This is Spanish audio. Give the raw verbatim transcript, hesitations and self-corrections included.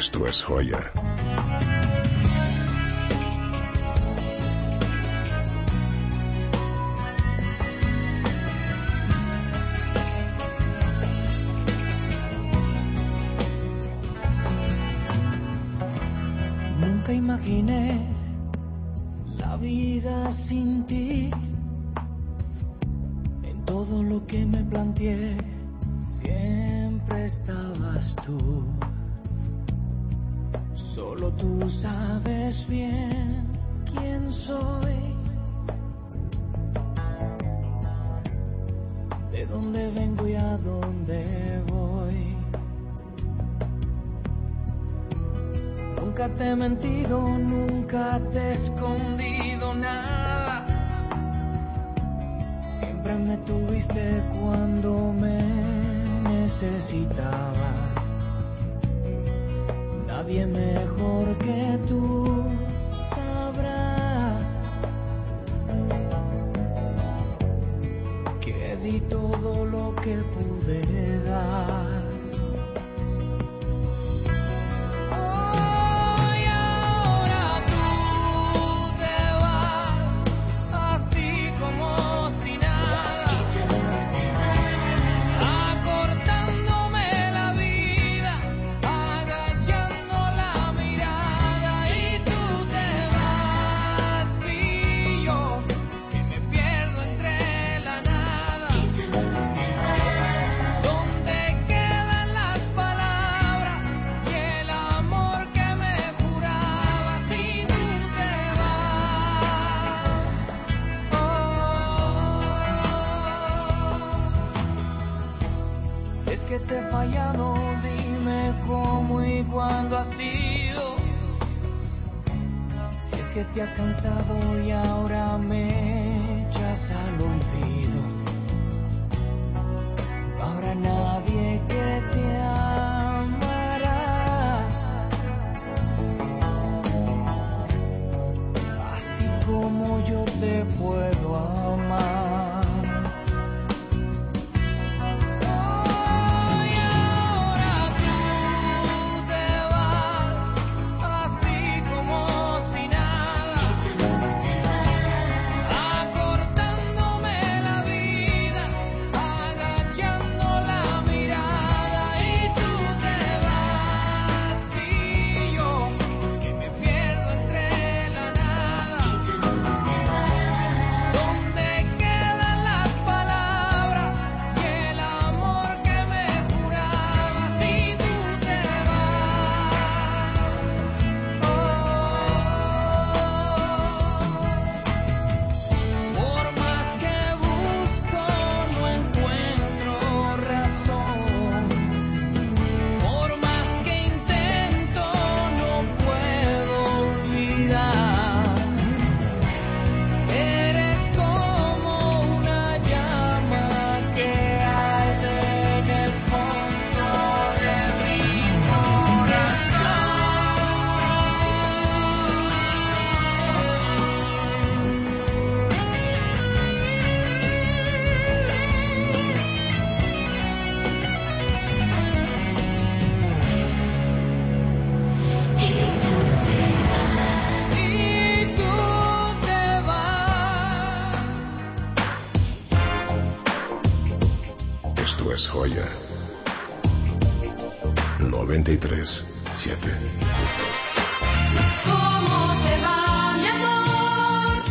Esto es Joya. Nunca imaginé la vida sin ti. En todo lo que me planteé, siempre estabas tú. Solo tú sabes bien quién soy, de dónde vengo y a dónde voy. Nunca te he mentido, nunca te he escondido nada. Siempre me tuviste cuando me necesitabas. Nadie mejor que tú sabrá que di todo lo que pude dar. Que te he fallado, dime cómo y cuándo ha sido. Si es que te ha cansado y ahora me echas al olvido. No habrá nadie que te amará así como yo te puedo amar. Esto es Joya. noventa y tres siete.